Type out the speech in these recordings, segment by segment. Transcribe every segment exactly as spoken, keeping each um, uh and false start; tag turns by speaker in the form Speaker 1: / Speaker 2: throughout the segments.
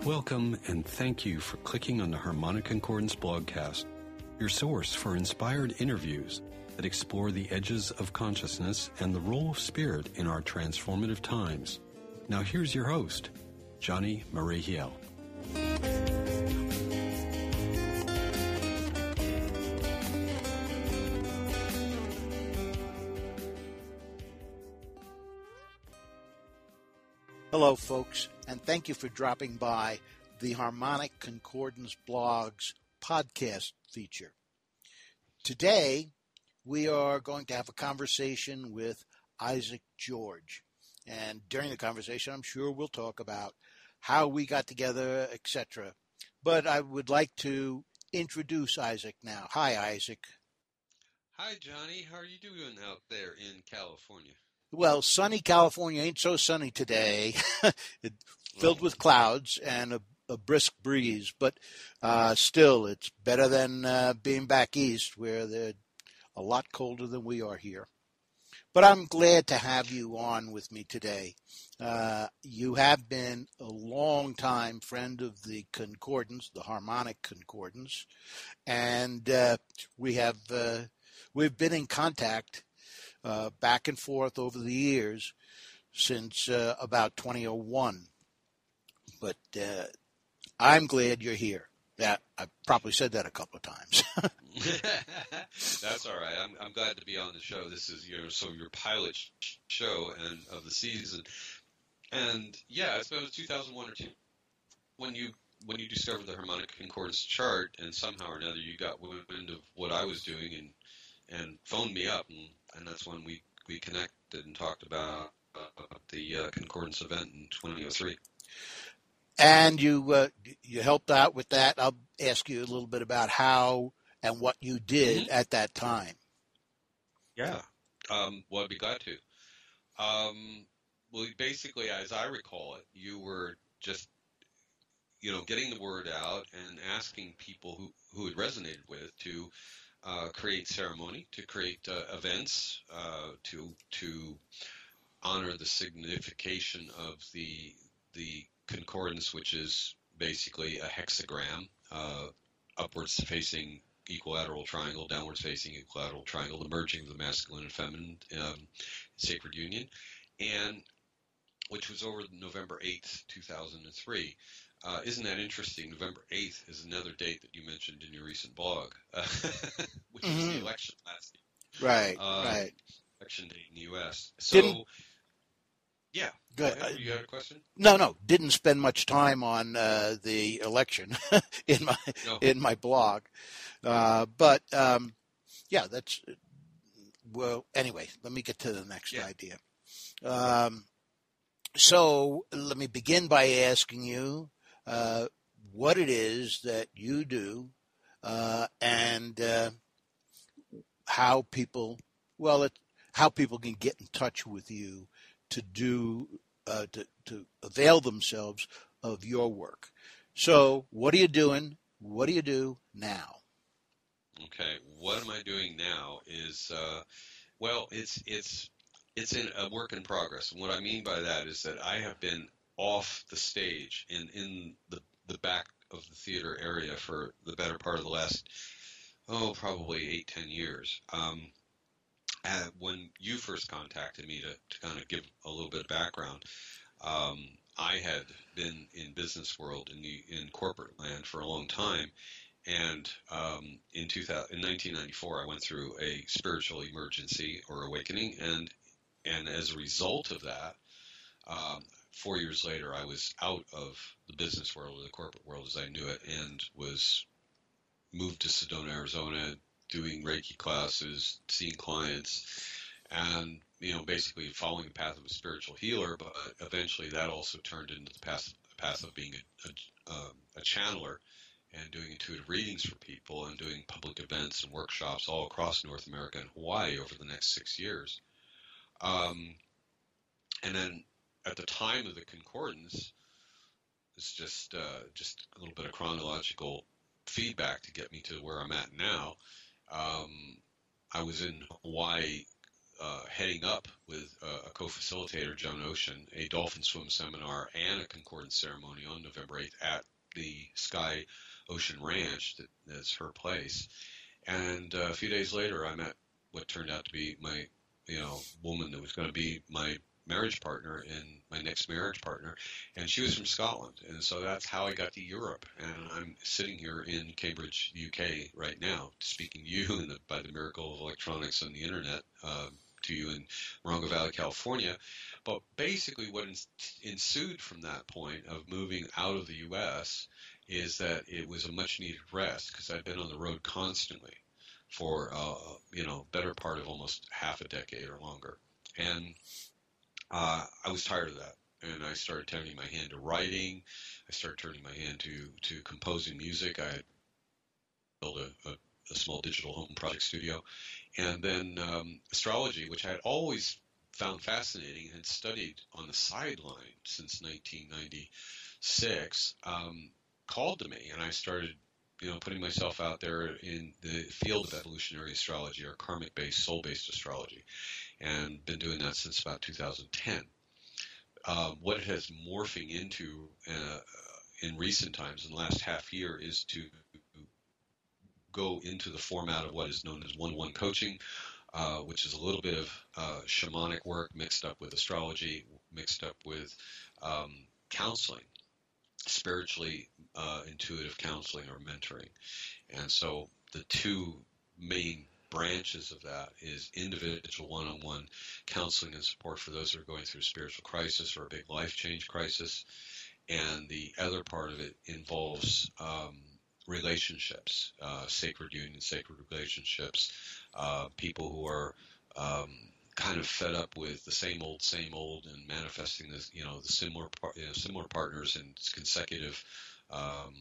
Speaker 1: Welcome and thank you for clicking on the Harmonic Concordance blogcast, your source for inspired interviews that explore the edges of consciousness and the role of spirit in our transformative times. Now here's your host, Johnny Marehiel.
Speaker 2: Hello, folks, and thank you for dropping by the Harmonic Concordance blog's podcast feature. Today, we are going to have a conversation with Isaac George. And during the conversation, I'm sure we'll talk about how we got together, et cetera. But I would like to introduce Isaac now. Hi, Isaac.
Speaker 3: Hi, Johnny. How are you doing out there in California?
Speaker 2: Well, sunny California ain't so sunny today. It's filled with clouds and a, a brisk breeze, but uh, still it's better than uh, being back east where they're a lot colder than we are here. But I'm glad to have you on with me today. Uh, you have been a long-time friend of the Concordance, the Harmonic Concordance, and uh, we have uh, we've been in contact Uh, back and forth over the years since uh, about twenty oh one. But uh, I'm glad you're here. That I probably said that a couple of times.
Speaker 3: That's all right. I'm, I'm glad to be on the show. This is your so your pilot sh- show and of the season. And yeah, it's about two thousand one or two when you when you discovered the Harmonic Concordance chart, and somehow or another you got wind of what I was doing and and phoned me up, and, and that's when we, we connected and talked about uh, the uh, Concordance event in twenty oh three.
Speaker 2: And you uh, you helped out with that. I'll ask you a little bit about how and what you did mm-hmm. at that time.
Speaker 3: Yeah, um, well, I'd be glad to. Um, well, basically, as I recall it, you were just, you know, getting the word out and asking people who, who it resonated with to Uh, create ceremony, to create uh, events, uh, to to honor the signification of the the concordance, which is basically a hexagram, uh, upwards facing equilateral triangle, downwards facing equilateral triangle, the merging of the masculine and feminine, um, sacred union, and which was over November eighth, two thousand three. Uh, isn't that interesting? November eighth is another date that you mentioned in your recent blog, uh, which mm-hmm. was the election last year.
Speaker 2: Right,
Speaker 3: uh,
Speaker 2: right.
Speaker 3: Election date in the U S. So,
Speaker 2: didn't,
Speaker 3: yeah.
Speaker 2: Go ahead.
Speaker 3: You had a question?
Speaker 2: No, no. Didn't spend much time on uh, the election in my no. in my blog, uh, but um, yeah, that's well. Anyway, let me get to the next
Speaker 3: yeah.
Speaker 2: idea. Um, so let me begin by asking you. Uh, what it is that you do, uh, and uh, how people, well, it, how people can get in touch with you to do, uh, to, to avail themselves of your work. So, what are you doing? What do you do now?
Speaker 3: Okay, what am I doing now is, uh, well, it's it's it's in a work in progress. And what I mean by that is that I have been off the stage in, in the, the back of the theater area for the better part of the last, oh, probably eight, ten years. Um, and when you first contacted me to, to kind of give a little bit of background, um, I had been in business world, in the in corporate land for a long time. And um, in, two thousand, in nineteen ninety-four, I went through a spiritual emergency or awakening. And, and as a result of that, um, Four years later, I was out of the business world or the corporate world as I knew it, and was moved to Sedona, Arizona, doing Reiki classes, seeing clients, and you know, basically following the path of a spiritual healer. But eventually, that also turned into the path, path of being a, a, um, a channeler and doing intuitive readings for people and doing public events and workshops all across North America and Hawaii over the next six years. Um, and then at the time of the concordance, it's just uh, just a little bit of chronological feedback to get me to where I'm at now. Um, I was in Hawaii uh, heading up with uh, a co-facilitator, Joan Ocean, a dolphin swim seminar and a concordance ceremony on November eighth at the Sky Ocean Ranch. That, that's her place. And uh, a few days later, I met what turned out to be my, you know, woman that was going to be my marriage partner and my next marriage partner, and she was from Scotland, and so that's how I got to Europe. And I'm sitting here in Cambridge, U K, right now, speaking to you in the, by the miracle of electronics and the internet, uh, to you in Morongo Valley, California. But basically, what ensued from that point of moving out of the U S is that it was a much-needed rest because I'd been on the road constantly for uh, you know, better part of almost half a decade or longer, and Uh, I was tired of that, and I started turning my hand to writing. I started turning my hand to, to composing music. I had built a, a, a small digital home project studio. And then um, astrology, which I had always found fascinating and had studied on the sideline since nineteen ninety-six, um, called to me, and I started you know, putting myself out there in the field of evolutionary astrology, or karmic-based, soul-based astrology, and been doing that since about two thousand ten. Uh, what it has morphing into uh, in recent times, in the last half year, is to go into the format of what is known as one-on-one coaching, uh, which is a little bit of uh, shamanic work mixed up with astrology, mixed up with um, counseling, spiritually uh, intuitive counseling or mentoring. And so the two main branches of that is individual one-on-one counseling and support for those who are going through a spiritual crisis or a big life change crisis. And the other part of it involves um, relationships, uh, sacred union, sacred relationships, uh, people who are um, kind of fed up with the same old, same old, and manifesting this, you know, the similar, par- you know, similar partners in consecutive um,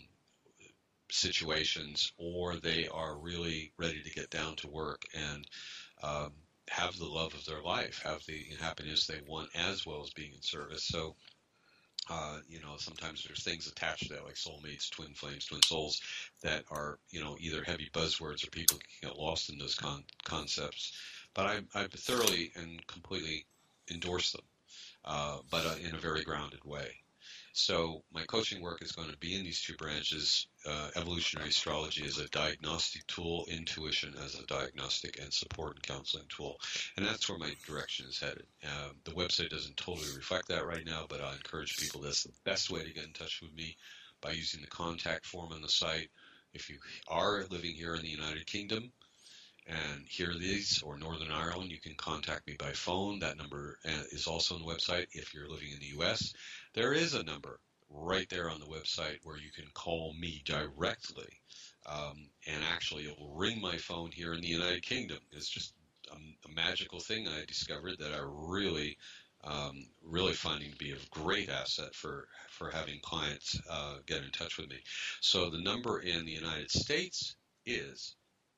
Speaker 3: situations, or they are really ready to get down to work and um, have the love of their life, have the happiness they want, as well as being in service. So, uh, you know, sometimes there's things attached to that, like soulmates, twin flames, twin souls, that are, you know, either heavy buzzwords or people can get lost in those con- concepts. But I, I thoroughly and completely endorse them, uh, but uh, in a very grounded way. So my coaching work is going to be in these two branches, uh, evolutionary astrology as a diagnostic tool, intuition as a diagnostic and support and counseling tool. And that's where my direction is headed. Uh, the website doesn't totally reflect that right now, but I encourage people, that's the best way to get in touch with me, by using the contact form on the site. If you are living here in the United Kingdom and hear these, or Northern Ireland, you can contact me by phone. That number is also on the website. If you're living in the U S, there is a number right there on the website where you can call me directly. Um, and actually, it will ring my phone here in the United Kingdom. It's just a, a magical thing I discovered that I really, um, really finding to be a great asset for, for having clients uh, get in touch with me. So the number in the United States is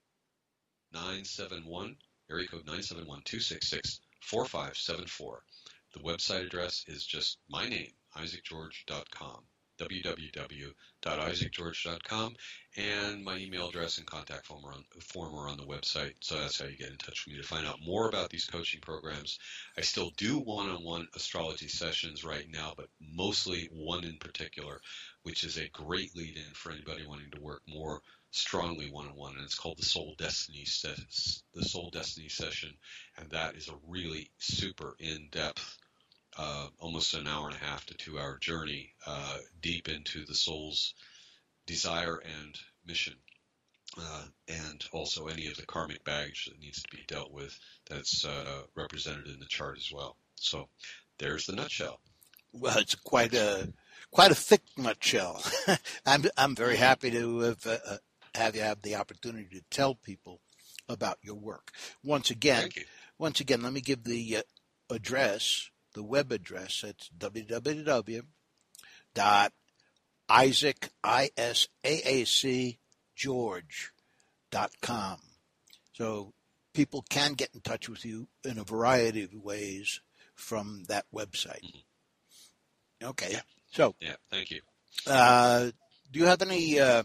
Speaker 3: nine seven one, area code nine seven one, two six six, four five seven four. The website address is just my name, isaac george dot com, w w w dot isaac george dot com, and my email address and contact form are, on, form are on the website, so that's how you get in touch with me to find out more about these coaching programs. I still do one-on-one astrology sessions right now, but mostly one in particular, which is a great lead-in for anybody wanting to work more strongly one-on-one, and it's called the Soul Destiny Se- the Soul Destiny Session, and that is a really super in-depth, uh, almost an hour and a half to two-hour journey uh, deep into the soul's desire and mission, uh, and also any of the karmic baggage that needs to be dealt with that's uh, represented in the chart as well. So there's the nutshell.
Speaker 2: Well, it's quite a quite a thick nutshell. I'm I'm very happy to have, uh, have you have the opportunity to tell people about your work. Once again,
Speaker 3: Thank you.
Speaker 2: once again, let me give the uh, address, the web address. It's w w w dot isaac i s a a c george dot com. So people can get in touch with you in a variety of ways from that website. Mm-hmm. Okay.
Speaker 3: Yeah.
Speaker 2: So,
Speaker 3: yeah, thank you.
Speaker 2: Uh, do you have any uh,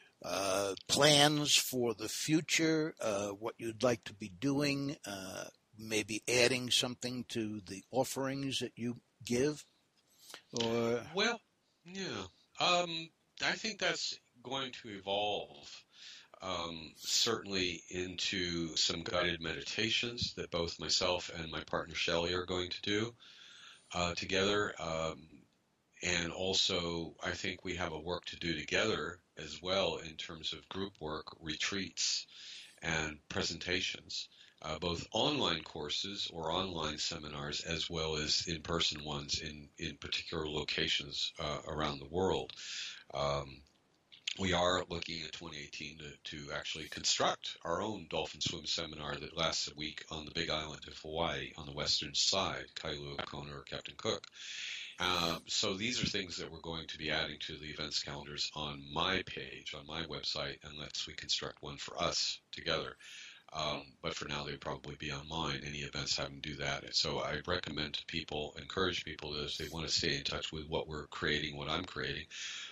Speaker 2: uh, plans for the future? Uh, what you'd like to be doing? Uh, maybe adding something to the offerings that you give? Or
Speaker 3: Well, yeah. Um, I think that's going to evolve. Um, certainly into some guided meditations that both myself and my partner Shelley are going to do uh, together. Um, and also, I think we have a work to do together as well in terms of group work, retreats, and presentations, uh, both online courses or online seminars as well as in-person ones in, in particular locations uh, around the world. Um, we are looking at twenty eighteen to, to actually construct our own dolphin swim seminar that lasts a week on the big island of Hawaii on the western side, Kailua Kona or Captain Cook. Um, so these are things that we're going to be adding to the events calendars on my page, on my website, unless we construct one for us together. Um, but for now, they'd probably be on mine. Any events having to do that. And so I recommend to people, encourage people that if they want to stay in touch with what we're creating, what I'm creating,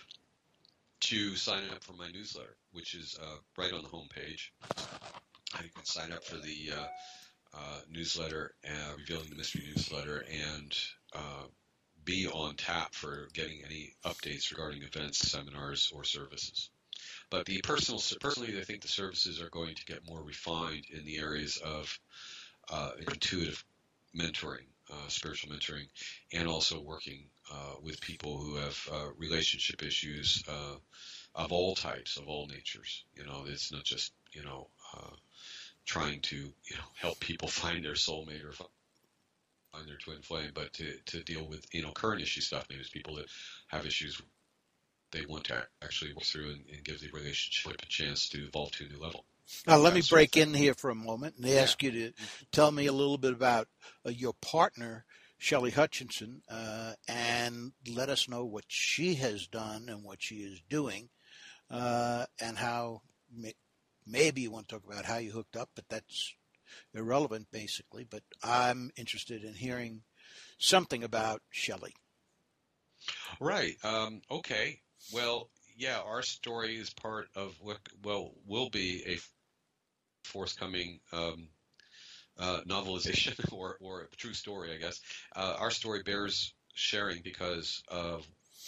Speaker 3: to sign up for my newsletter, which is uh, right on the homepage. You can sign up for the uh, uh, newsletter, uh, Revealing the Mystery newsletter, and uh, be on tap for getting any updates regarding events, seminars, or services. But the personal, personally, I think the services are going to get more refined in the areas of uh, intuitive mentoring, uh, spiritual mentoring, and also working uh, with people who have uh, relationship issues uh, of all types, of all natures. You know, it's not just, you know, uh, trying to, you know, help people find their soulmate or find their twin flame, but to, to deal with, you know, current issue stuff. Maybe it's people that have issues they want to actually work through and, and give the relationship a chance to evolve to a new level.
Speaker 2: Now, let me break in here for a moment and ask
Speaker 3: Yeah.
Speaker 2: you to tell me a little bit about uh, your partner, Shelley Hutchinson, uh, and let us know what she has done and what she is doing, uh, and how may, maybe you want to talk about how you hooked up, but that's irrelevant, basically. But I'm interested in hearing something about Shelley.
Speaker 3: Right. Um, okay. Well, yeah, our story is part of what, well, will be a forthcoming um, uh, novelization or, or a true story, I guess. Uh, our story bears sharing because of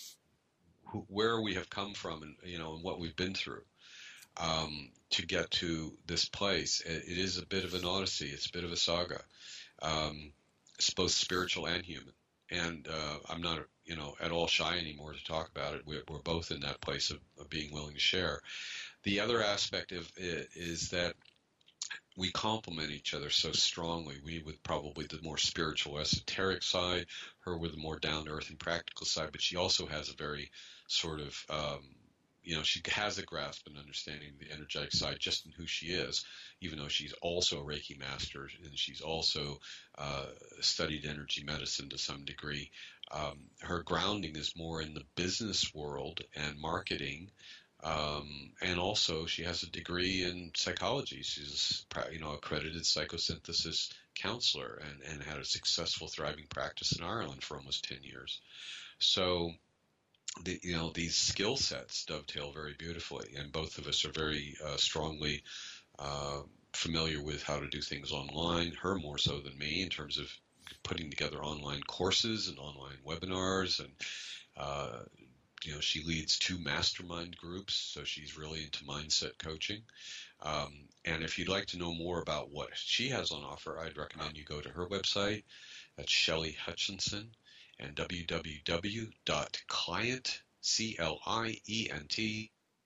Speaker 3: wh- where we have come from and, you know, and what we've been through um, to get to this place. It, it is a bit of an odyssey. It's a bit of a saga. Um, it's both spiritual and human. And uh, I'm not, you know, at all shy anymore to talk about it. We're, we're both in that place of, of being willing to share. The other aspect of it is that we complement each other so strongly. We with probably the more spiritual, esoteric side, her with the more down-to-earth and practical side, but she also has a very sort of, um, you know, she has a grasp and understanding of the energetic side just in who she is, even though she's also a Reiki master and she's also uh, studied energy medicine to some degree. Um, her grounding is more in the business world and marketing. Um, and also, she has a degree in psychology. She's, you know, accredited psychosynthesis counselor and, and had a successful, thriving practice in Ireland for almost ten years. So, the, you know, these skill sets dovetail very beautifully, and both of us are very uh, strongly uh, familiar with how to do things online. Her more so than me in terms of putting together online courses and online webinars and. Uh, You know, she leads two mastermind groups, so she's really into mindset coaching. Um, and if you'd like to know more about what she has on offer, I'd recommend you go to her website. That's Shelley Hutchinson, and w w w dot client, C L I E N T,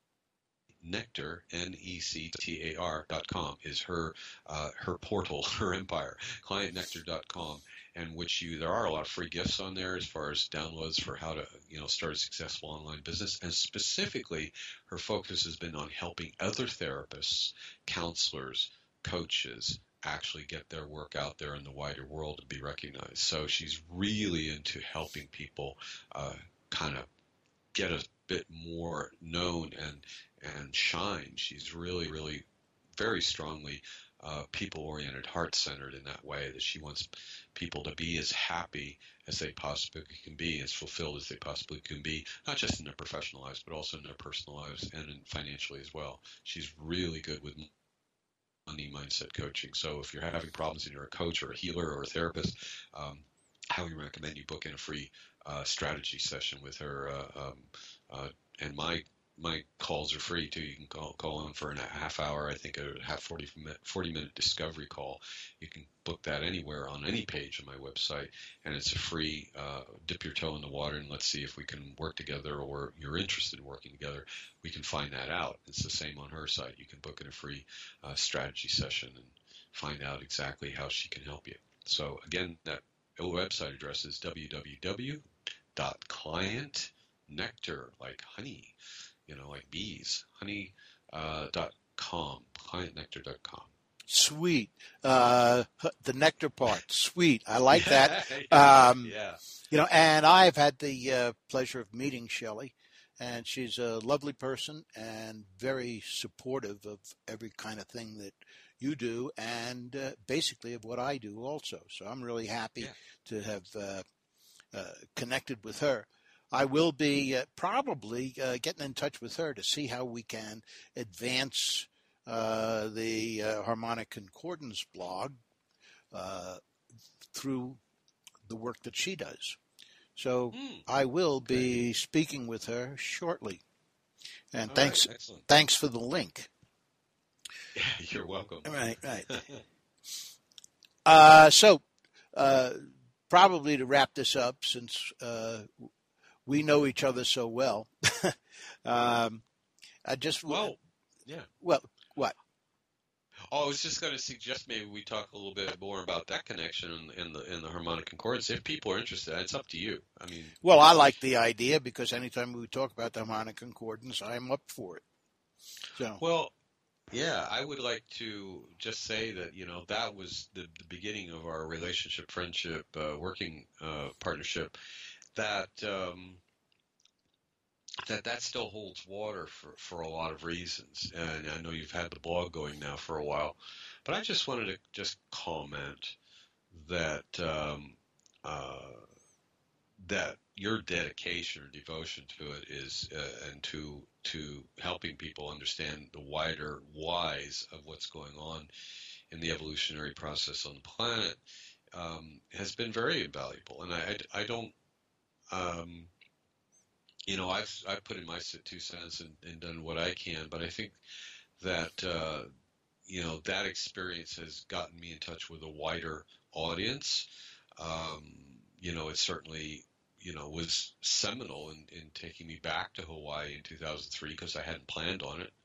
Speaker 3: Nectar, N E C T A R dot com is her uh, her portal, her empire, client nectar dot com. And which you, there are a lot of free gifts on there as far as downloads for how to, you know, start a successful online business. And specifically, her focus has been on helping other therapists, counselors, coaches actually get their work out there in the wider world and be recognized. So she's really into helping people uh, kind of get a bit more known and and shine. She's really, really very strongly uh, people-oriented, heart-centered in that way, that she wants people to be as happy as they possibly can be, as fulfilled as they possibly can be, not just in their professional lives, but also in their personal lives and in financially as well. She's really good with money mindset coaching. So if you're having problems and you're a coach or a healer or a therapist, um, I highly recommend you book in a free uh, strategy session with her. Uh, um, uh, and my my calls are free too. You can call call in for a half hour. I think a half forty minute forty minute discovery call. You can book that anywhere on any page on my website, and it's a free. Uh, dip your toe in the water and let's see if we can work together, or you're interested in working together. We can find that out. It's the same on her site. You can book in a free uh, strategy session and find out exactly how she can help you. So again, that website address is w w w dot client nectar, like honey, you know, like bees, honey uh, dot com, client nectar dot com.
Speaker 2: Sweet. Uh, the nectar part, sweet. I like that.
Speaker 3: yeah,
Speaker 2: Um,
Speaker 3: yeah.
Speaker 2: You know, and I've had the uh, pleasure of meeting Shelley, and she's a lovely person and very supportive of every kind of thing that you do, and uh, basically of what I do also. So I'm really happy
Speaker 3: Yeah.
Speaker 2: to have uh, uh, connected with her. I will be uh, probably uh, getting in touch with her to see how we can advance uh, the uh, Harmonic Concordance blog uh, through the work that she does. So
Speaker 3: Mm,
Speaker 2: I will be speaking with her shortly. And
Speaker 3: all
Speaker 2: thanks,
Speaker 3: right, excellent.
Speaker 2: thanks for the link.
Speaker 3: Yeah, you're welcome.
Speaker 2: Right, right. Uh, so uh, probably to wrap this up, since uh, we know each other so well, um, I just
Speaker 3: well, yeah.
Speaker 2: well, what?
Speaker 3: Oh, I was just going to suggest maybe we talk a little bit more about that connection in, in the in the harmonic concordance. If people are interested, it's up to you. I mean,
Speaker 2: Well, I like the idea because anytime we talk about the harmonic concordance, I'm up for it. So,
Speaker 3: well, yeah, I would like to just say that, you know, that was the, the beginning of our relationship, friendship, uh, working uh, partnership. That um, that that still holds water for, for a lot of reasons. And I know you've had the blog going now for a while, but I just wanted to just comment that um, uh, that your dedication or devotion to it is uh, and to to helping people understand the wider whys of what's going on in the evolutionary process on the planet um, has been very invaluable. And I, I, I don't, um, you know, I've I've put in my two cents and, and done what I can, but I think that uh, you know, that experience has gotten me in touch with a wider audience. Um, you know, it certainly, you know, was seminal in, in taking me back to Hawaii in two thousand three because I hadn't planned on it.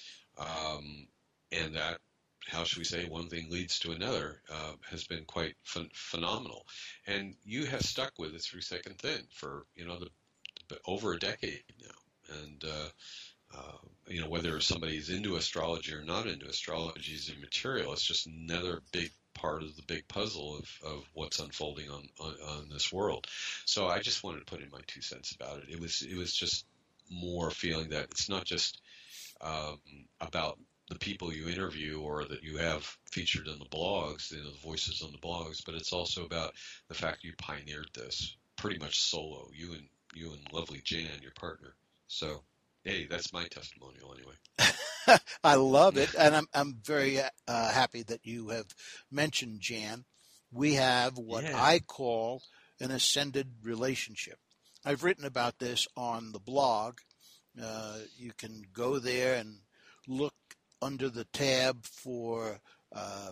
Speaker 3: Um, and that, how should we say, one thing leads to another, uh, has been quite ph- phenomenal. And you have stuck with it through Thick and Thin for, you know, the, the, over a decade now. And, uh, uh, you know, whether somebody's into astrology or not into astrology is immaterial. It's just another big part of the big puzzle of, of what's unfolding on, on, on this world. So I just wanted to put in my two cents about it. It was it was just more feeling that it's not just um, about the people you interview or that you have featured in the blogs, you know, the voices on the blogs, but it's also about the fact you pioneered this pretty much solo, you and you and lovely Jan, your partner. So, hey, that's my testimonial anyway.
Speaker 2: I love it, and I'm I'm very uh, happy that you have mentioned Jan. We have what
Speaker 3: Yeah.
Speaker 2: I call an ascended relationship. I've written about this on the blog. Uh, you can go there and look under the tab for uh,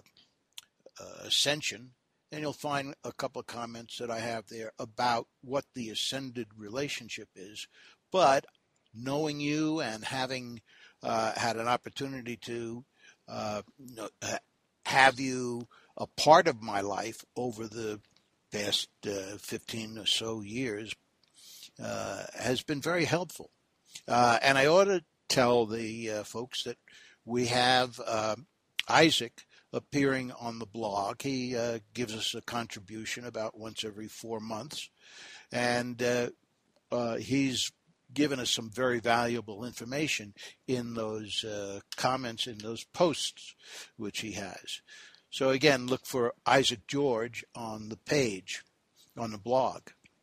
Speaker 2: uh, Ascension, and you'll find a couple of comments that I have there about what the ascended relationship is. But knowing you and having uh, had an opportunity to uh, have you a part of my life over the past uh, fifteen or so years uh, has been very helpful. Uh, and I ought to tell the uh, folks that we have uh, Isaac appearing on the blog. He uh, gives us a contribution about once every four months. And uh, uh, he's given us some very valuable information in those uh, comments, in those posts, which he has. So again, look for Isaac George on the page, on the blog.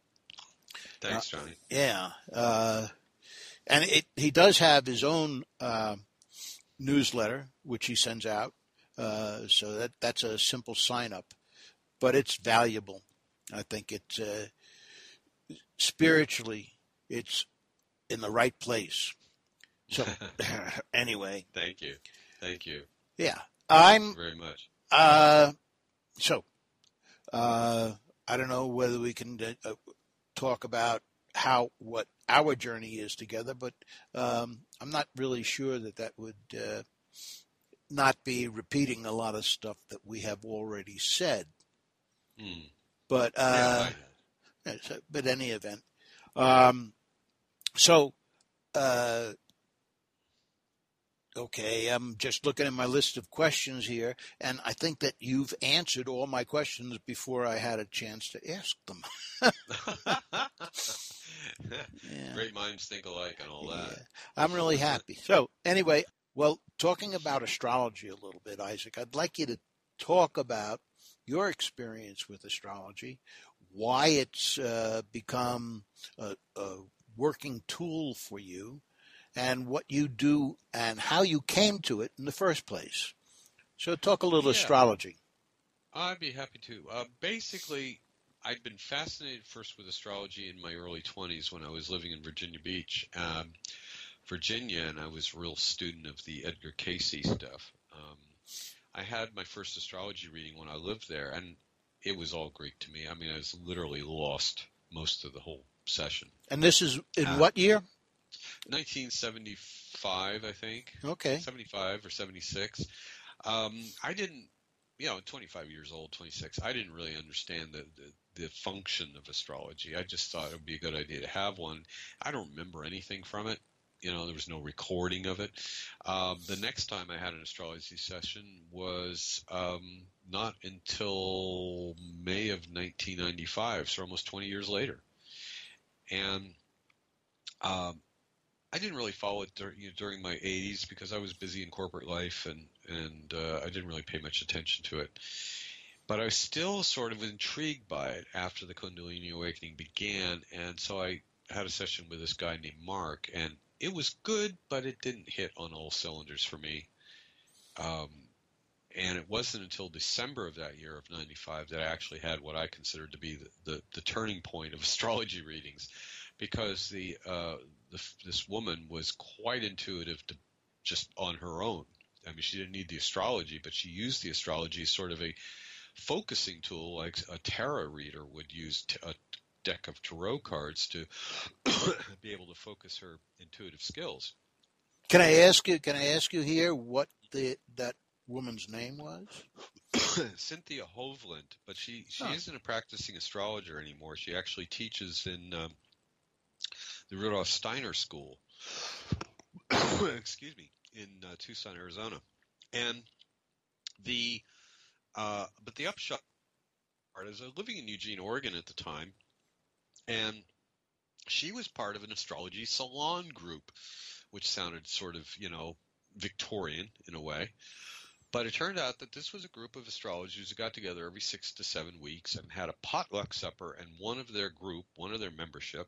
Speaker 3: Thanks, Johnny.
Speaker 2: Uh, yeah. Uh, and it, he does have his own uh, newsletter, which he sends out. Uh, so that that's a simple sign up, but it's valuable. I think it's uh, spiritually, it's in the right place. So anyway,
Speaker 3: Thank you, thank you.
Speaker 2: Yeah,
Speaker 3: Thank
Speaker 2: I'm.
Speaker 3: you very much.
Speaker 2: Uh, so uh, I don't know whether we can uh, talk about how what our journey is together, but um, I'm not really sure that that would uh, not be repeating a lot of stuff that we have already said.
Speaker 3: Hmm.
Speaker 2: But uh,
Speaker 3: Yeah,
Speaker 2: but any event, um, so. Uh, Okay, I'm just looking at my list of questions here, and I think that you've answered all my questions before I had a chance to ask them. Yeah.
Speaker 3: Great minds think alike and all that.
Speaker 2: Yeah, I'm really happy. So anyway, well, talking about astrology a little bit, Isaac, I'd like you to talk about your experience with astrology, why it's uh, become a, a working tool for you, and what you do and how you came to it in the first place. So talk a little
Speaker 3: Yeah,
Speaker 2: astrology.
Speaker 3: I'd be happy to. Uh, basically, I'd been fascinated first with astrology in my early twenties when I was living in Virginia Beach, um, Virginia, and I was a real student of the Edgar Cayce stuff. Um, I had my first astrology reading when I lived there, and it was all Greek to me. I mean, I was literally lost most of the whole session.
Speaker 2: And this is in
Speaker 3: Uh,
Speaker 2: what year?
Speaker 3: nineteen seventy-five, I think.
Speaker 2: Okay.
Speaker 3: seventy-five or seventy-six. Um, I didn't, you know, twenty-five years old, twenty-six, I didn't really understand the, the, the function of astrology. I just thought it would be a good idea to have one. I don't remember anything from it. You know, there was no recording of it. Um, the next time I had an astrology session was um, not until May of nineteen ninety-five, so almost twenty years later. And um, I didn't really follow it dur- you know, during my eighties because I was busy in corporate life and and uh, I didn't really pay much attention to it. But I was still sort of intrigued by it after the Kundalini awakening began, and so I had a session with this guy named Mark, and it was good, but it didn't hit on all cylinders for me. Um, and it wasn't until December of that year of ninety-five that I actually had what I considered to be the, the, the turning point of astrology readings, because the, uh, the this woman was quite intuitive to, just on her own. I mean, she didn't need the astrology, but she used the astrology as sort of a focusing tool, like a tarot reader would use t- a deck of tarot cards to be able to focus her intuitive skills.
Speaker 2: Can I ask you? Can I ask you here what the that woman's name was?
Speaker 3: Cynthia Hovland, but she, she
Speaker 2: Oh.
Speaker 3: isn't a practicing astrologer anymore. She actually teaches in um, the Rudolf Steiner School, excuse me, in uh, Tucson, Arizona. And the, uh, but the upshot part is I was living in Eugene, Oregon at the time, and she was part of an astrology salon group, which sounded sort of, you know, Victorian in a way. But it turned out that this was a group of astrologers who got together every six to seven weeks and had a potluck supper, and one of their group, one of their membership,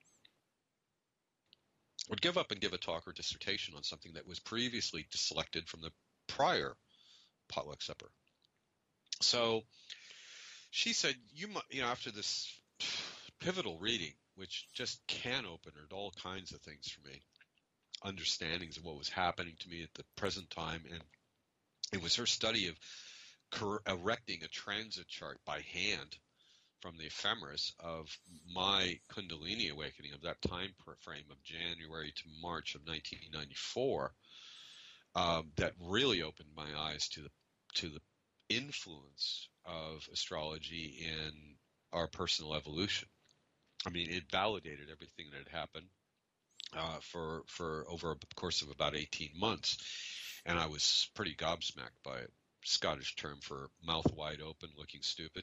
Speaker 3: would give up and give a talk or dissertation on something that was previously selected from the prior potluck supper. So she said, you, mu- you know, after this pivotal reading, which just can open all kinds of things for me, understandings of what was happening to me at the present time, and it was her study of cor- erecting a transit chart by hand from the ephemeris of my Kundalini awakening of that time frame of January to March of nineteen ninety-four, um, that really opened my eyes to the to the influence of astrology in our personal evolution. I mean, it validated everything that had happened uh, for for over a course of about eighteen months, and I was pretty gobsmacked by it. Scottish term for mouth wide open, looking stupid.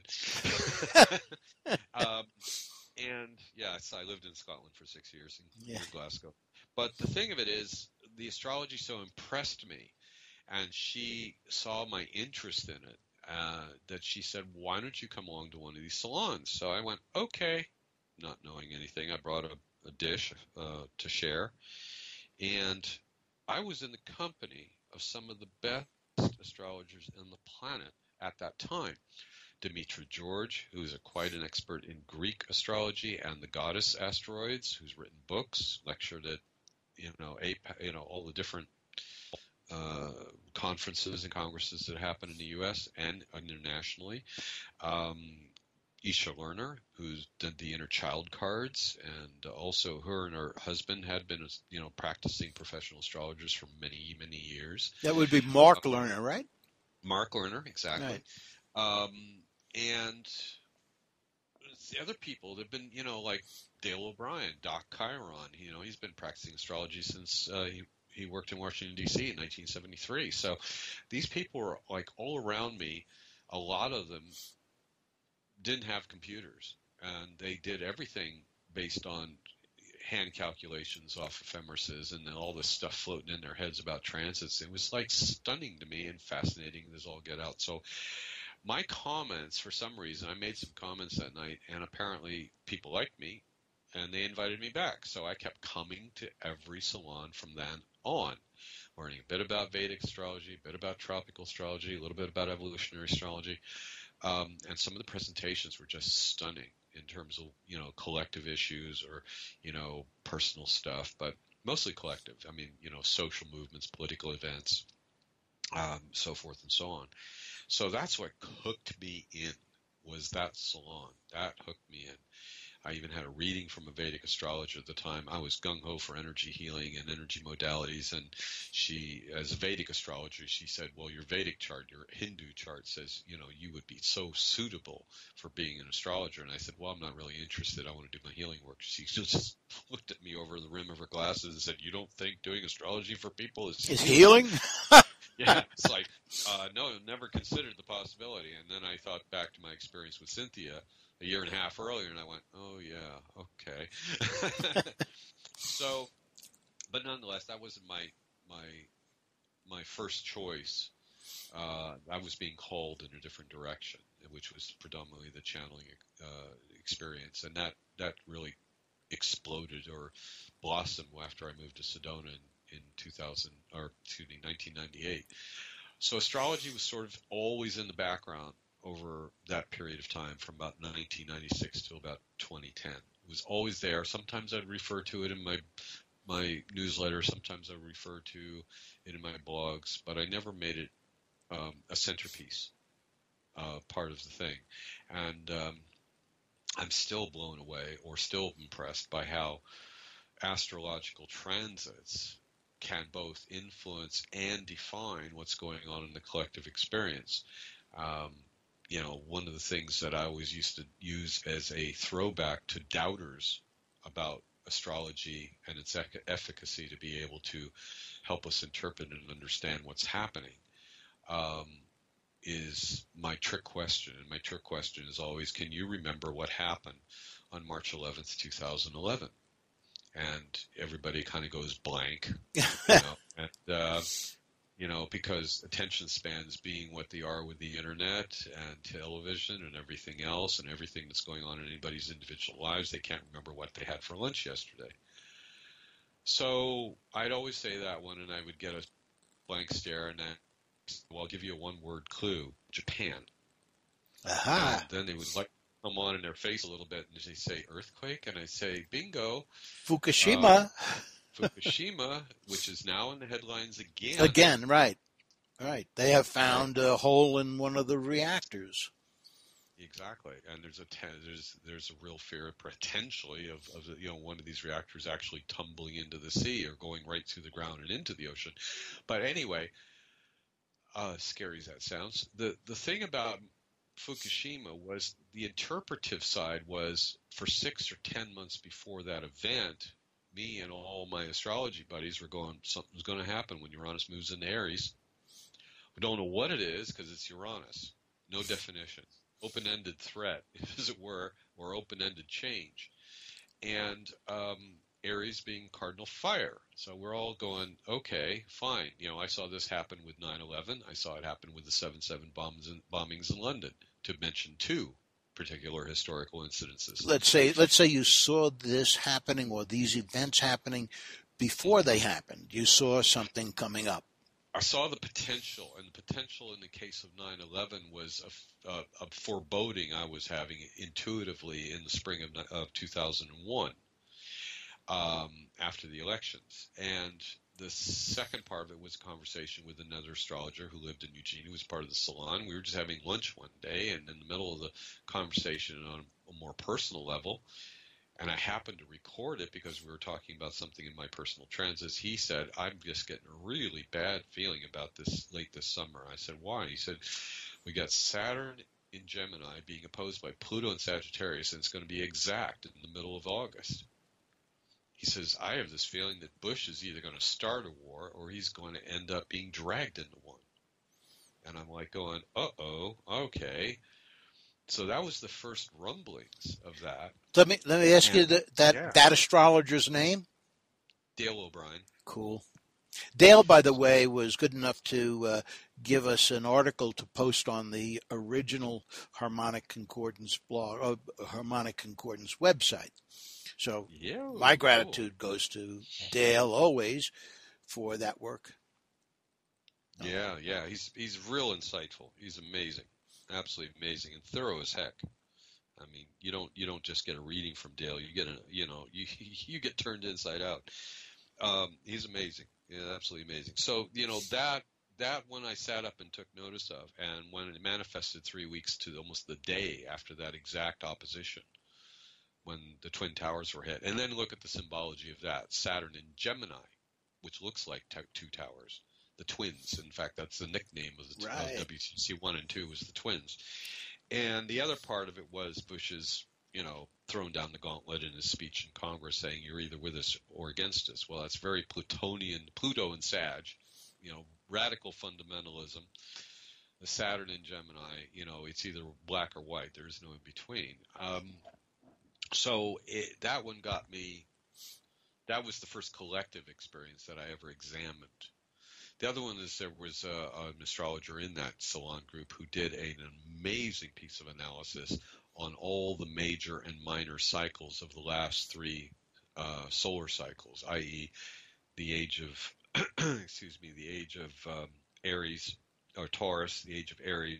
Speaker 3: um, and yes, I lived in Scotland for six years in,
Speaker 2: Yeah.
Speaker 3: near Glasgow. But the thing of it is, the astrology so impressed me, and she saw my interest in it, uh, that she said, "Why don't you come along to one of these salons?" So I went, okay, not knowing anything. I brought a, a dish uh, to share, and I was in the company of some of the best astrologers on the planet at that time. Dimitra George, who's a, quite an expert in Greek astrology and the goddess asteroids, who's written books, lectured at, you know, A P A, you know, all the different uh, conferences and congresses that happen in the U S and internationally. Um, Isha Lerner, who's done the inner child cards, and also her and her husband had been, you know, practicing professional astrologers for many, many years.
Speaker 2: That would be Mark uh, Lerner, right?
Speaker 3: Mark Lerner, exactly.
Speaker 2: Right.
Speaker 3: Um, and the other people, they've been, you know, like Dale O'Brien, Doc Chiron, you know, he's been practicing astrology since uh, he, he worked in Washington, D C in nineteen seventy-three. So these people are like all around me. A lot of them didn't have computers, and they did everything based on hand calculations off ephemeris and then all this stuff floating in their heads about transits. It was like stunning to me and fascinating as all get out. So my comments, for some reason, I made some comments that night, and apparently people liked me, and they invited me back. So I kept coming to every salon from then on, learning a bit about Vedic astrology, a bit about tropical astrology, a little bit about evolutionary astrology. Um, and some of the presentations were just stunning in terms of, you know, collective issues or, you know, personal stuff, but mostly collective. I mean, you know, social movements, political events, um, so forth and so on. So that's what hooked me in, was that salon. That hooked me in. I even had a reading from a Vedic astrologer at the time. I was gung-ho for energy healing and energy modalities, and she, as a Vedic astrologer, she said, well, your Vedic chart, your Hindu chart says, you know, you would be so suitable for being an astrologer. And I said, well, I'm not really interested. I want to do my healing work. She just looked at me over the rim of her glasses and said, you don't think doing astrology for people is
Speaker 2: is healing?
Speaker 3: Yeah, it's like, uh, no, never considered the possibility. And then I thought back to my experience with Cynthia a year and a half earlier, and I went, oh, yeah, okay. So, but nonetheless, that wasn't my my my first choice. Uh, I was being called in a different direction, which was predominantly the channeling uh, experience, and that, that really exploded or blossomed after I moved to Sedona in, in two thousand, or excuse me, nineteen ninety-eight. So astrology was sort of always in the background over that period of time, from about nineteen ninety-six to about twenty ten. It was always there. Sometimes I'd refer to it in my my newsletter. Sometimes I refer to it in my blogs, but I never made it um, a centerpiece uh, part of the thing. And um, I'm still blown away, or still impressed by how astrological transits can both influence and define what's going on in the collective experience. Um, You know, one of the things that I always used to use as a throwback to doubters about astrology and its efficacy to be able to help us interpret and understand what's happening um, is my trick question. And my trick question is always, can you remember what happened on March eleventh, two thousand eleven? And everybody kind of goes blank, you know, and, uh, you know, because attention spans being what they are with the internet and television and everything else and everything that's going on in anybody's individual lives, they can't remember what they had for lunch yesterday. So I'd always say that one, and I would get a blank stare, and then, well, I'll give you a one-word clue: Japan.
Speaker 2: Aha.
Speaker 3: And then they would like come on in their face a little bit, and they say earthquake, and I say bingo,
Speaker 2: Fukushima.
Speaker 3: Uh, Fukushima, which is now in the headlines again.
Speaker 2: Again, right. Right. They have found a hole in one of the reactors.
Speaker 3: Exactly. And there's a ten, there's there's a real fear potentially of, of you know one of these reactors actually tumbling into the sea or going right through the ground and into the ocean. But anyway, uh, scary as that sounds, the the thing about Fukushima was the interpretive side was, for six or ten months before that event, me and all my astrology buddies were going, something's going to happen when Uranus moves into Aries. We don't know what it is because it's Uranus. No definition. Open-ended threat, as it were, or open-ended change. And um, Aries being cardinal fire. So we're all going, okay, fine. You know, I saw this happen with nine eleven. I saw it happen with the seven seven bombs in, bombings in London, to mention two particular historical incidences.
Speaker 2: Let's say let's say you saw this happening, or these events happening before they happened. You saw something coming up.
Speaker 3: I saw the potential, and the potential in the case of nine eleven was a, a, a foreboding I was having intuitively in the spring of, of two thousand one, um, after the elections. And the second part of it was a conversation with another astrologer who lived in Eugene, who was part of the salon. We were just having lunch one day, and in the middle of the conversation on a more personal level, and I happened to record it because we were talking about something in my personal transits. He said, I'm just getting a really bad feeling about this late this summer. I said, why? He said, we got Saturn in Gemini being opposed by Pluto in Sagittarius, and it's going to be exact in the middle of August. He says, I have this feeling that Bush is either going to start a war or he's going to end up being dragged into one. And I'm like going, uh-oh, okay. So that was the first rumblings of that.
Speaker 2: Let me let me ask
Speaker 3: and,
Speaker 2: you that that,
Speaker 3: yeah.
Speaker 2: that astrologer's name.
Speaker 3: Dale O'Brien.
Speaker 2: Cool. Dale, by the way, was good enough to uh, give us an article to post on the original Harmonic Concordance blog, uh, Harmonic Concordance website. So
Speaker 3: yeah,
Speaker 2: my gratitude
Speaker 3: cool.
Speaker 2: goes to Dale always for that work.
Speaker 3: Yeah, yeah, he's he's real insightful. He's amazing. Absolutely amazing and thorough as heck. I mean, you don't you don't just get a reading from Dale. You get a you know you you get turned inside out. Um, he's amazing. Yeah, absolutely amazing. So you know that that one I sat up and took notice of, and when it manifested three weeks to almost the day after that exact opposition, when the Twin Towers were hit, and then look at the symbology of that Saturn in Gemini, which looks like t- two towers. The twins. In fact, that's the nickname of the
Speaker 2: right.
Speaker 3: of W C C one and two was the twins. And the other part of it was Bush's, you know, throwing down the gauntlet in his speech in Congress saying you're either with us or against us. Well, that's very Plutonian, Pluto and Sag, you know, radical fundamentalism. The Saturn in Gemini, you know, it's either black or white. There is no in between. Um, so it, that one got me, that was the first collective experience that I ever examined. The other one is there was a, an astrologer in that salon group who did an amazing piece of analysis on all the major and minor cycles of the last three uh, solar cycles, that is the age of, excuse me, the age of um, Aries or Taurus, the age of Aries,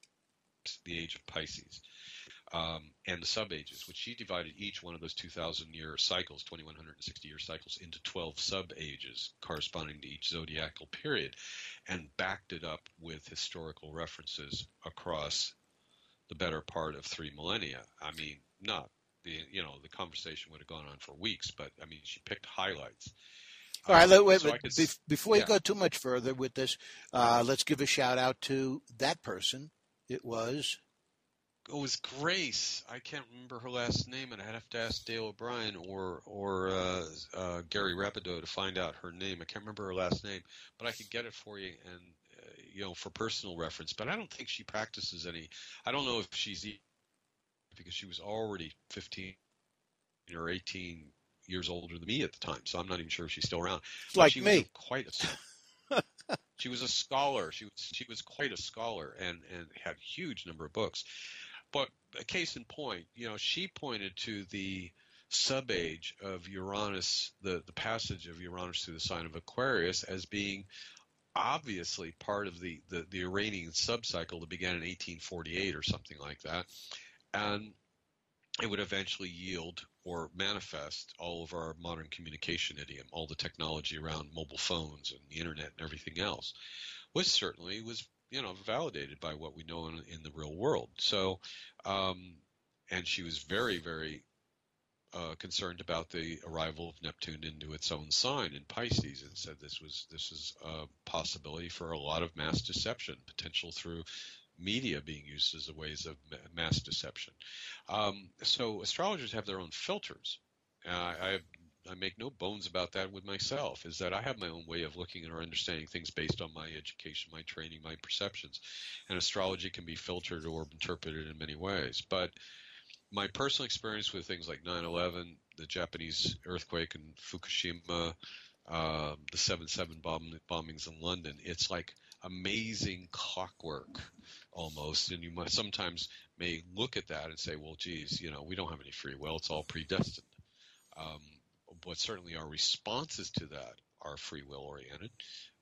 Speaker 3: the age of Pisces. Um, and the sub-ages, which she divided each one of those two thousand year cycles, two thousand one hundred sixty year cycles, into twelve sub-ages corresponding to each zodiacal period, and backed it up with historical references across the better part of three millennia. I mean, not the, you know, the conversation would have gone on for weeks, but I mean, she picked highlights.
Speaker 2: All right,
Speaker 3: um,
Speaker 2: wait,
Speaker 3: so
Speaker 2: wait,
Speaker 3: could,
Speaker 2: before
Speaker 3: yeah.
Speaker 2: you go too much further with this, uh, let's give a shout out to that person. It was...
Speaker 3: It was Grace. I can't remember her last name, and I'd have to ask Dale O'Brien or or uh, uh, Gary Rapido to find out her name. I can't remember her last name, but I could get it for you, and uh, you know, for personal reference. But I don't think she practices any. I don't know if she's because she was already fifteen or eighteen years older than me at the time, so I'm not even sure if she's still around. But
Speaker 2: like
Speaker 3: she
Speaker 2: me.
Speaker 3: Was a, quite a. She was a scholar. She was she was quite a scholar, and and had a huge number of books. But a case in point, you know, she pointed to the sub-age of Uranus, the, the passage of Uranus through the sign of Aquarius, as being obviously part of the, the, the Iranian sub-cycle that began in eighteen forty-eight or something like that. And it would eventually yield or manifest all of our modern communication idiom, all the technology around mobile phones and the internet and everything else, which certainly was, you know, validated by what we know in, in the real world. So, um, and she was very, very uh, concerned about the arrival of Neptune into its own sign in Pisces, and said this was this is a possibility for a lot of mass deception, potential through media being used as a ways of mass deception. Um, so astrologers have their own filters. Uh, I I make no bones about that with myself, is that I have my own way of looking at or understanding things based on my education, my training, my perceptions. And astrology can be filtered or interpreted in many ways. But my personal experience with things like nine eleven, the Japanese earthquake in Fukushima, uh, the seven seven bomb, bombings in London, it's like amazing clockwork almost. And you might sometimes may look at that and say, well, geez, you know, we don't have any free will. It's all predestined. Um, but certainly our responses to that are free will oriented.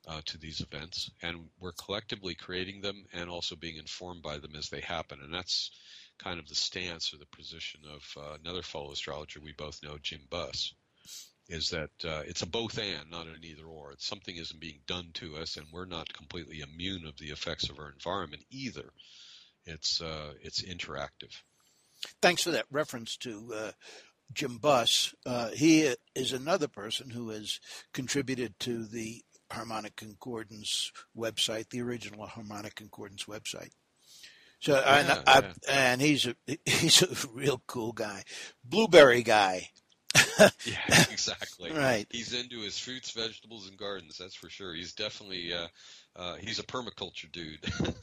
Speaker 3: uh, to these events, and we're collectively creating them and also being informed by them as they happen. And that's kind of the stance or the position of uh, another fellow astrologer we both know, Jim Buss, is that uh, it's a both and, not an either or. It's something isn't being done to us, and we're not completely immune of the effects of our environment either. It's uh, it's interactive.
Speaker 2: Thanks for that reference to uh, Jim Buss. Uh, he is another person who has contributed to the Harmonic Concordance website, the original Harmonic Concordance website. So,
Speaker 3: Yeah,
Speaker 2: and, I,
Speaker 3: yeah.
Speaker 2: and he's a he's a real cool guy, blueberry guy.
Speaker 3: Yeah, exactly.
Speaker 2: Right.
Speaker 3: He's into his fruits, vegetables, and gardens. That's for sure. He's definitely uh, uh, he's a permaculture dude.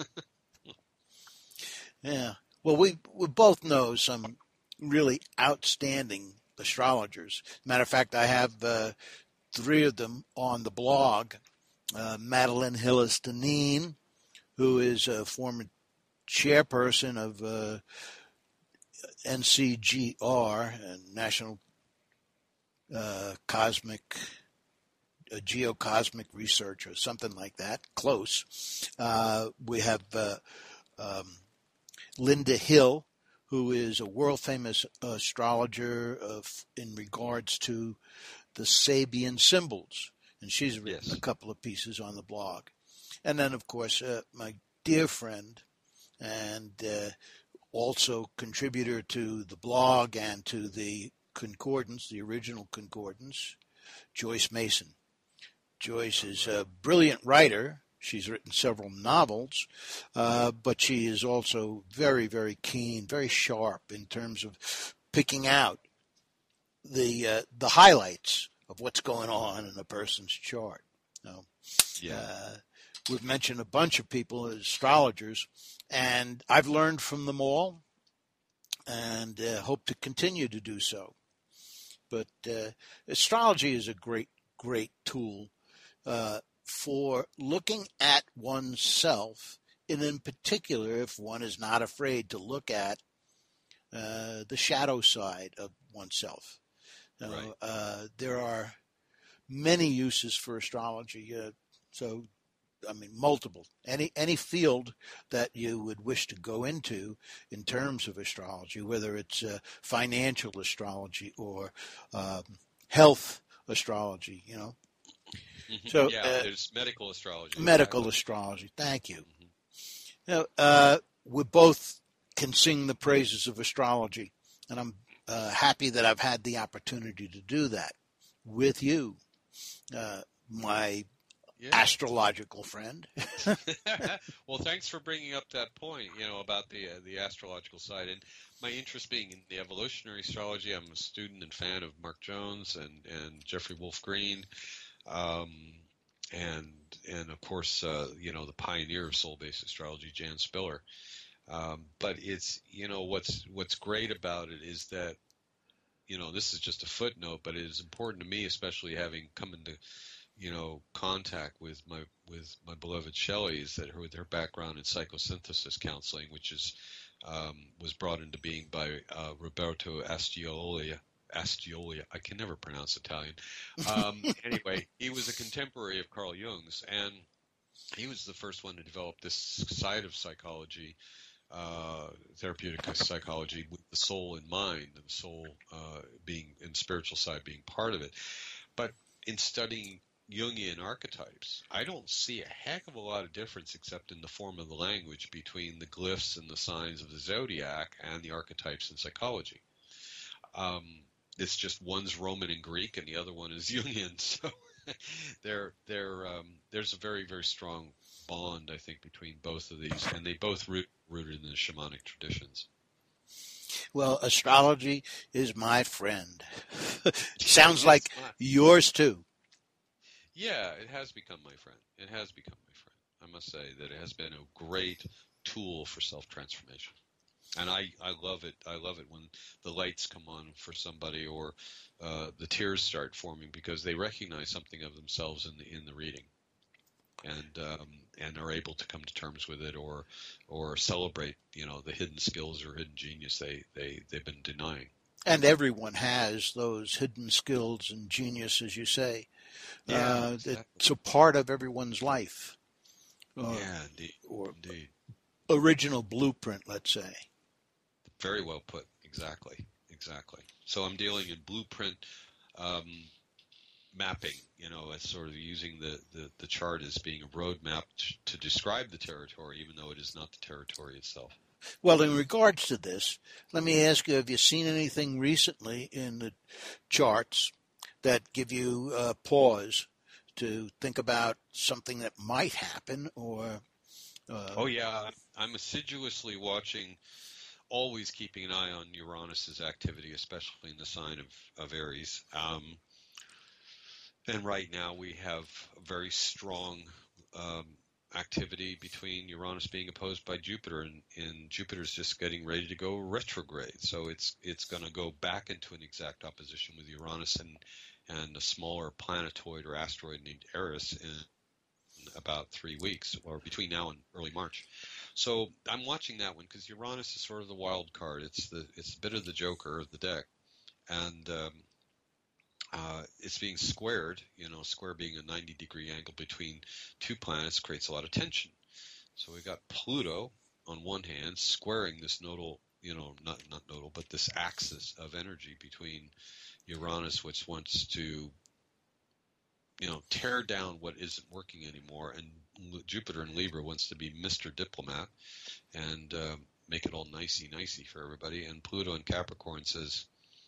Speaker 2: Yeah. Well, we we both know some really outstanding astrologers. Matter of fact, I have uh, three of them on the blog. Uh, Madeline Hillis-Deneen, who is a former chairperson of uh, N C G R, National uh, Cosmic uh, Geocosmic Research, or something like that. Close. Uh, we have uh, um, Linda Hill, who is a world-famous astrologer of, in regards to the Sabian symbols, and she's written
Speaker 3: Yes.
Speaker 2: a couple of pieces on the blog. And then, of course, uh, my dear friend and uh, also contributor to the blog and to the Concordance, the original Concordance, Joyce Mason. Joyce is a brilliant writer. She's written several novels, uh, but she is also very, very keen, very sharp in terms of picking out the uh, the highlights of what's going on in a person's chart. Now,
Speaker 3: Yeah.
Speaker 2: uh, we've mentioned a bunch of people as astrologers, and I've learned from them all, and uh, hope to continue to do so. But uh, astrology is a great, great tool uh, for looking at oneself, and in particular, if one is not afraid to look at uh, the shadow side of oneself. You know,
Speaker 3: Right.
Speaker 2: uh, there are many uses for astrology. Uh, so, I mean, multiple. Any any field that you would wish to go into in terms of astrology, whether it's uh, financial astrology or um, health astrology, you know.
Speaker 3: Mhm.
Speaker 2: So,
Speaker 3: yeah,
Speaker 2: uh,
Speaker 3: there's medical astrology.
Speaker 2: medical astrology. Thank you. You know, uh, we both can sing the praises of astrology, and I'm uh, happy that I've had the opportunity to do that with you, uh, my
Speaker 3: Yeah.
Speaker 2: astrological friend.
Speaker 3: Well, thanks for bringing up that point, you know, about the uh, the astrological side. And my interest being in the evolutionary astrology, I'm a student and fan of Mark Jones and, and Jeffrey Wolf Green, um, and and of course, uh, you know, the pioneer of soul-based astrology, Jan Spiller. Um, but it's, you know, what's what's great about it is that, you know, this is just a footnote, but it is important to me, especially having come into, you know, contact with my with my beloved Shelley, is that her, with her background in psychosynthesis counseling, which is um, was brought into being by uh, Roberto Astiolia. Astiolia, I can never pronounce Italian. Um, anyway, he was a contemporary of Carl Jung's, and he was the first one to develop this side of psychology, uh, therapeutic psychology, with the soul in mind, and the soul uh, being, and spiritual side being part of it. But in studying Jungian archetypes, I don't see a heck of a lot of difference, except in the form of the language, between the glyphs and the signs of the zodiac and the archetypes in psychology. Um, it's just one's Roman and Greek, and the other one is Jungian. So there, there, um, there's a very, very strong bond, I think, between both of these, and they both root, rooted in the shamanic traditions.
Speaker 2: Well, astrology is my friend. Sounds
Speaker 3: It's
Speaker 2: like
Speaker 3: not-
Speaker 2: yours too.
Speaker 3: Yeah, it has become my friend. It has become my friend. I must say that it has been a great tool for self-transformation. And I, I love it. I love it when the lights come on for somebody, or uh, the tears start forming, because they recognize something of themselves in the in the reading, and um, and are able to come to terms with it, or or celebrate, you know, the hidden skills or hidden genius they they they've been denying.
Speaker 2: And everyone has those hidden skills and genius, as you say. Yeah, uh,
Speaker 3: exactly.
Speaker 2: It's a part of everyone's life.
Speaker 3: Uh, yeah, indeed.
Speaker 2: Or
Speaker 3: indeed.
Speaker 2: Original blueprint, let's say.
Speaker 3: Very well put. Exactly. Exactly. So I'm dealing in blueprint um, mapping, you know, as sort of using the, the, the chart as being a roadmap to, to describe the territory, even though it is not the territory itself.
Speaker 2: Well, in regards to this, let me ask you, have you seen anything recently in the charts that give you a pause to think about something that might happen? Or uh...
Speaker 3: Oh, yeah. I'm assiduously watching, always keeping an eye on Uranus's activity, especially in the sign of, of Aries. Um, and right now we have a very strong um, activity between Uranus being opposed by Jupiter, and, and Jupiter's just getting ready to go retrograde. So it's it's going to go back into an exact opposition with Uranus and, and a smaller planetoid or asteroid named Eris in about three weeks, or between now and early March. So I'm watching that one because Uranus is sort of the wild card. It's the it's a bit of the Joker of the deck, and um, uh, it's being squared. You know, square being a ninety degree angle between two planets creates a lot of tension. So we got Pluto on one hand squaring this nodal, you know, not not nodal, but this axis of energy between Uranus, which wants to, you know, tear down what isn't working anymore, and Jupiter in Libra wants to be Mister Diplomat and uh, make it all nicey-nicey for everybody. And Pluto in Capricorn says,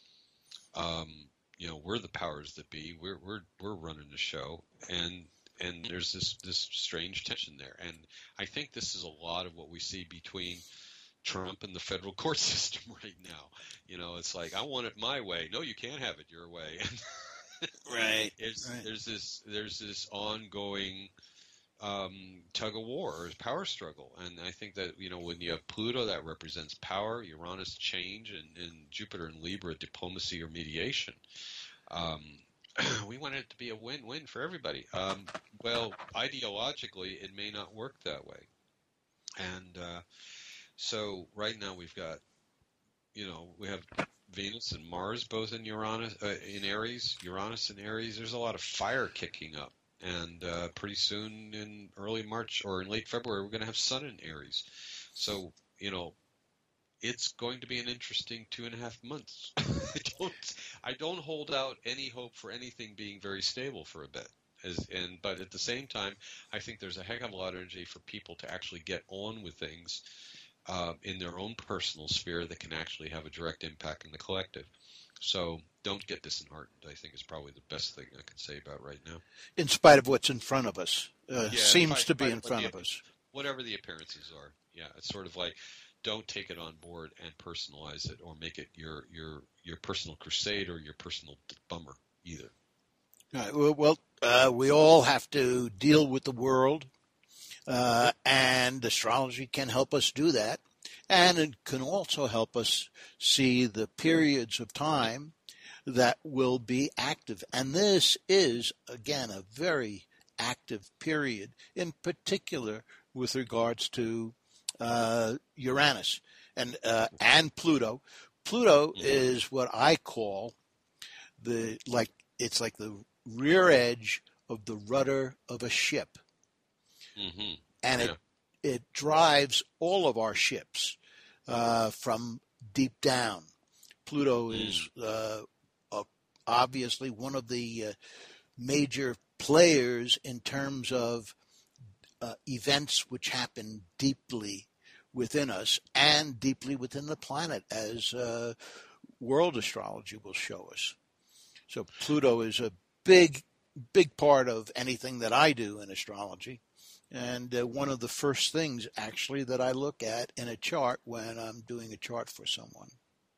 Speaker 3: um, you know, we're the powers that be. We're we're we're running the show, and and there's this this strange tension there. And I think this is a lot of what we see between Trump and the federal court system right now. You know, it's like, I want it my way. No, you can't have it your way.
Speaker 2: Right.
Speaker 3: It's,
Speaker 2: right.
Speaker 3: There's this there's this ongoing um, tug of war or power struggle, and I think that, you know, when you have Pluto, that represents power, Uranus change, and, and Jupiter in Libra diplomacy or mediation. Um, we want it to be a win-win for everybody. Um, well, ideologically, it may not work that way, and uh, so right now we've got, you know, we have Venus and Mars both in Uranus, uh, in Aries, Uranus and Aries. There's a lot of fire kicking up, and uh, pretty soon in early March or in late February, we're going to have Sun in Aries. So, you know, it's going to be an interesting two and a half months. I don't, I don't hold out any hope for anything being very stable for a bit. As, and but at the same time, I think there's a heck of a lot of energy for people to actually get on with things Uh, in their own personal sphere that can actually have a direct impact in the collective. So don't get disheartened, I think, is probably the best thing I can say about right now.
Speaker 2: In spite of what's in front of us, uh,
Speaker 3: yeah,
Speaker 2: seems
Speaker 3: spite,
Speaker 2: to be
Speaker 3: spite
Speaker 2: in
Speaker 3: of
Speaker 2: front
Speaker 3: the,
Speaker 2: of us.
Speaker 3: Whatever the appearances are. Yeah, it's sort of like, don't take it on board and personalize it or make it your your your personal crusade or your personal bummer either.
Speaker 2: All right, well, well uh, we all have to deal with the world. Uh, and astrology can help us do that. And it can also help us see the periods of time that will be active. And this is, again, a very active period, in particular with regards to uh, Uranus and uh, and Pluto. Pluto mm-hmm. is what I call the like it's like the rear edge of the rudder of a ship.
Speaker 3: Mm-hmm.
Speaker 2: And
Speaker 3: yeah.
Speaker 2: it it drives all of our ships uh, from deep down. Pluto mm. is uh, uh, obviously one of the uh, major players in terms of uh, events which happen deeply within us and deeply within the planet, as uh, world astrology will show us. So Pluto is a big, big part of anything that I do in astrology. And uh, one of the first things, actually, that I look at in a chart when I'm doing a chart for someone.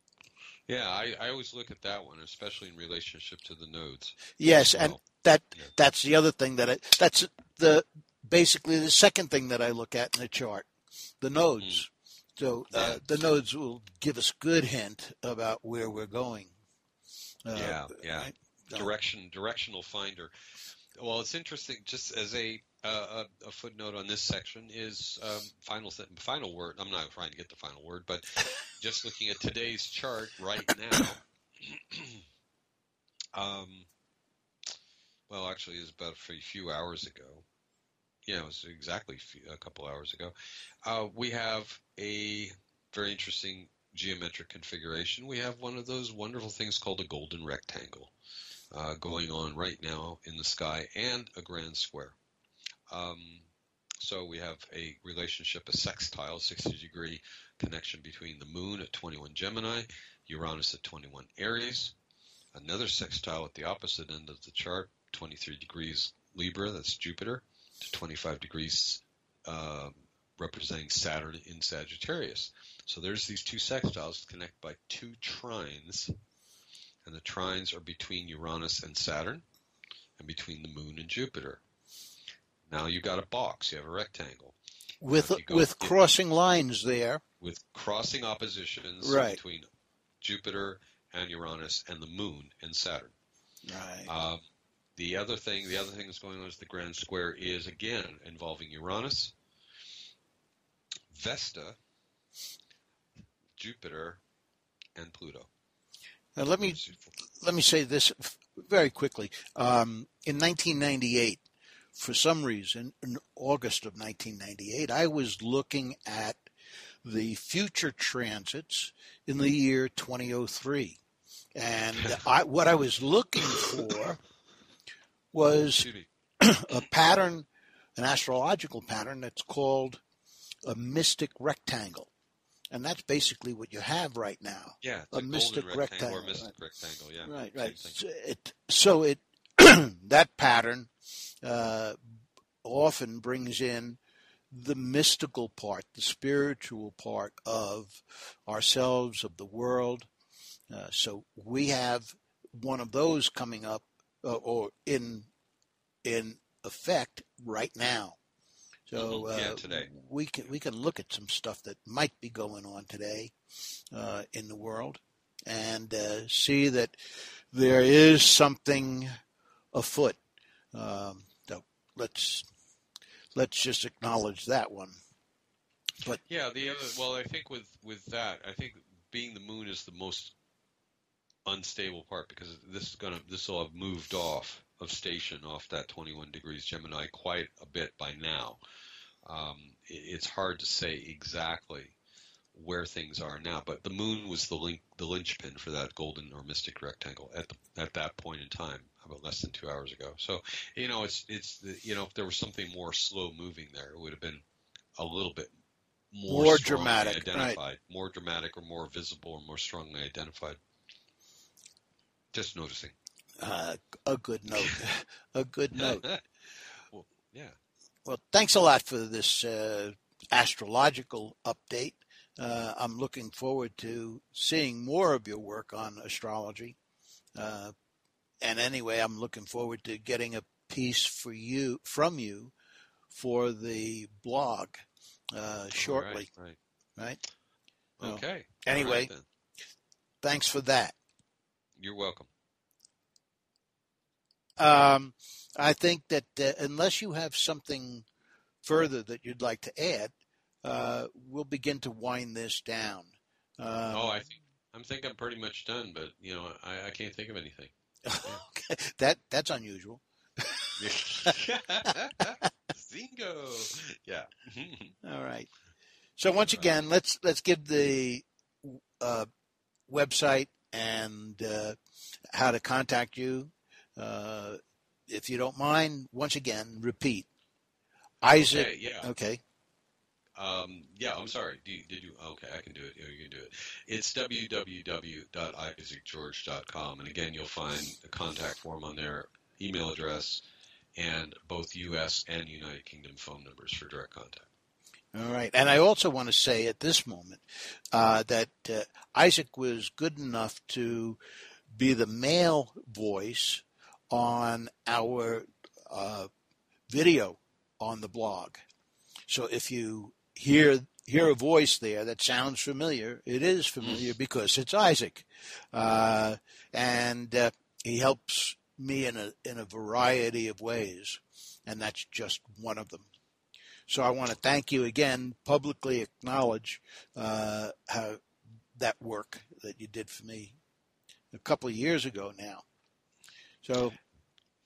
Speaker 3: Yeah, I, I always look at that one, especially in relationship to the nodes.
Speaker 2: Yes,
Speaker 3: well.
Speaker 2: and that
Speaker 3: yeah.
Speaker 2: that's the other thing that I, that's the basically the second thing that I look at in a chart, the nodes. Mm. So uh, yeah. the nodes will give us good hint about where we're going.
Speaker 3: Uh, yeah, yeah.
Speaker 2: Right?
Speaker 3: Direction, directional finder. Well, it's interesting. Just as a uh, a, a footnote on this section is um, final th- final word. I'm not trying to get the final word, but just looking at today's chart right now, um, well, actually, it was about a few hours ago. Yeah, it was exactly a, few, a couple hours ago. Uh, we have a very interesting geometric configuration. We have one of those wonderful things called a golden rectangle uh, going on right now in the sky, and a grand square. Um, so we have a relationship, a sextile, sixty degree connection between the moon at twenty-one Gemini, Uranus at twenty-one Aries, another sextile at the opposite end of the chart, twenty-three degrees Libra, that's Jupiter, to twenty-five degrees uh, representing Saturn in Sagittarius. So there's these two sextiles connect by two trines, and the trines are between Uranus and Saturn and between the moon and Jupiter. Now you've got a box, you have a rectangle.
Speaker 2: With
Speaker 3: go,
Speaker 2: with crossing lines there.
Speaker 3: With crossing oppositions
Speaker 2: right.
Speaker 3: between Jupiter and Uranus and the moon and Saturn.
Speaker 2: Right.
Speaker 3: Um, the other thing, the other thing that's going on is the grand square is again involving Uranus, Vesta, Jupiter, and Pluto.
Speaker 2: Now let me let me say this very quickly. Um, in nineteen ninety-eight, for some reason, in August of nineteen ninety-eight, I was looking at the future transits in the year twenty oh three. And I, what I was looking for was a pattern, an astrological pattern that's called a mystic rectangle. And that's basically what you have right now.
Speaker 3: Yeah, it's
Speaker 2: a,
Speaker 3: a
Speaker 2: mystic
Speaker 3: golden rectangle,
Speaker 2: rectangle.
Speaker 3: or mystic
Speaker 2: right.
Speaker 3: rectangle, yeah.
Speaker 2: Right, right. So it, so it that pattern uh, often brings in the mystical part, the spiritual part of ourselves, of the world. Uh, so we have one of those coming up uh, or in in effect right now. So uh,
Speaker 3: yeah, today.
Speaker 2: we can we can look at some stuff that might be going on today uh, in the world and uh, see that there is something afoot. Um, so let's let's just acknowledge that one. But
Speaker 3: yeah, the other well, I think with with that, I think being the moon is the most unstable part because this is gonna this will have moved off of station off that twenty-one degrees Gemini quite a bit by now. Um, it, it's hard to say exactly where things are now, but the moon was the link, the linchpin for that golden or mystic rectangle at the, at that point in time, about less than two hours ago. So, you know, it's it's the, you know, if there was something more slow moving there, it would have been a little bit more,
Speaker 2: more
Speaker 3: strongly
Speaker 2: dramatic,
Speaker 3: identified,
Speaker 2: right.
Speaker 3: more dramatic or more visible or more strongly identified. Just noticing.
Speaker 2: Uh, a good note. A good note.
Speaker 3: Well, yeah.
Speaker 2: Well, thanks a lot for this uh, astrological update. Uh, I'm looking forward to seeing more of your work on astrology. Uh, and anyway, I'm looking forward to getting a piece for you from you for the blog uh, shortly.
Speaker 3: Right. right.
Speaker 2: right?
Speaker 3: Okay.
Speaker 2: So, anyway,
Speaker 3: right,
Speaker 2: thanks for that.
Speaker 3: You're welcome.
Speaker 2: Um, I think that uh, unless you have something further that you'd like to add, uh, we'll begin to wind this down. Um,
Speaker 3: oh, I think I'm think I'm pretty much done, but you know, I, I can't think of anything.
Speaker 2: Okay. That that's unusual.
Speaker 3: Zingo. Yeah.
Speaker 2: All right. So once again, let's let's give the uh, website and uh, how to contact you. Uh, if you don't mind, once again, repeat. Isaac.
Speaker 3: Okay, yeah.
Speaker 2: Okay.
Speaker 3: Um, yeah, I'm sorry. Do you, did you? Okay, I can do it. You can do it. It's w w w dot isaac george dot com, and again, you'll find the contact form on there, email address, and both U S and United Kingdom phone numbers for direct contact.
Speaker 2: All right. And I also want to say at this moment uh, that uh, Isaac was good enough to be the male voice on our uh, video on the blog. So if you hear hear a voice there that sounds familiar, it is familiar because it's Isaac. Uh, and uh, he helps me in a in a variety of ways, and that's just one of them. So I want to thank you again, publicly acknowledge uh, how that work that you did for me a couple of years ago now. So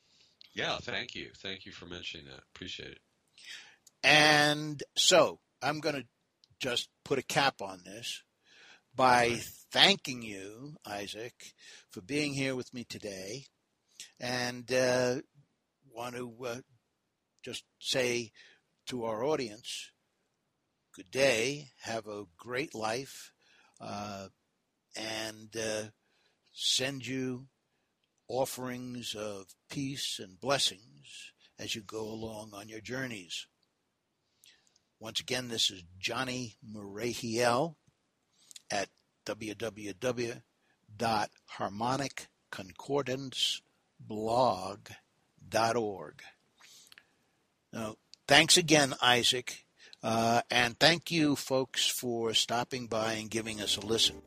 Speaker 3: Yeah, thank you. Thank you for mentioning that. Appreciate it.
Speaker 2: And so I'm going to just put a cap on this by
Speaker 3: Right.
Speaker 2: thanking you, Isaac, for being here with me today, and uh, want to uh, just say to our audience, good day, have a great life, uh, and uh, send you offerings of peace and blessings as you go along on your journeys. Once again, this is Johnny Murahiel at w w w dot harmonic concordance blog dot org. Now, thanks again, Isaac, uh, and thank you, folks, for stopping by and giving us a listen.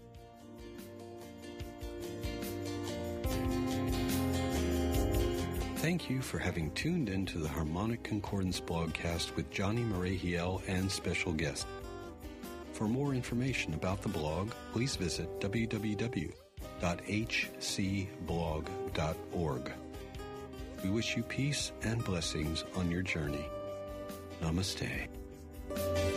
Speaker 1: Thank you for having tuned into the Harmonic Concordance blogcast with Johnny Murahiel and special guest. For more information about the blog, please visit w w w dot h c blog dot org. We wish you peace and blessings on your journey. Namaste.